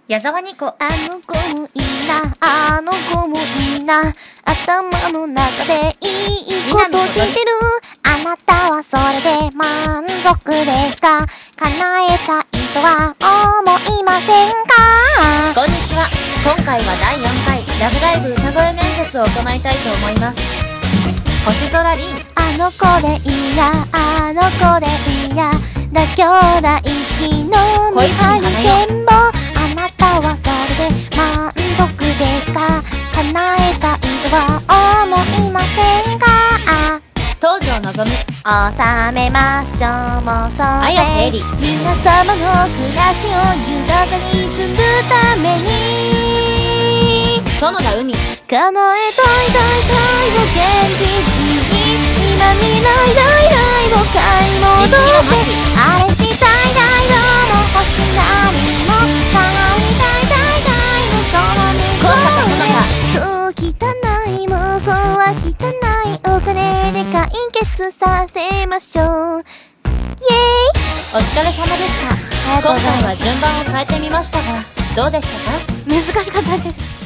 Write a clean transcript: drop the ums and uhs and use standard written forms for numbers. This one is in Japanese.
矢沢にこ。 あの子もいいな、あの子もいいな、頭の中でいいことしてる。あなたはそれで満足ですか？叶えたいとは思いませんか？ こんにちは。今回は第4回ラブライブ歌声面接を行いたいと思います。星空凛。 あの子でいいや、あの子でいいや、妥協大好きの見張り線も、あなたはそれで満足ですか？叶えたいとは思いませんか？ 東條のぞみ。 収めましょうもうそ綾瀬絵里。 皆様の暮らしを豊かにするために園田海。 叶えたいたいたいを現実に、今未来来を買い戻せ。あれしたい大の星なりも下がりたい大大の空に高坂萌奈そう汚い妄想は汚いお金で解決させましょう。イエーイ。 お疲れ様でした。今回は順番を変えてみましたがどうでしたか？ 難しかったです。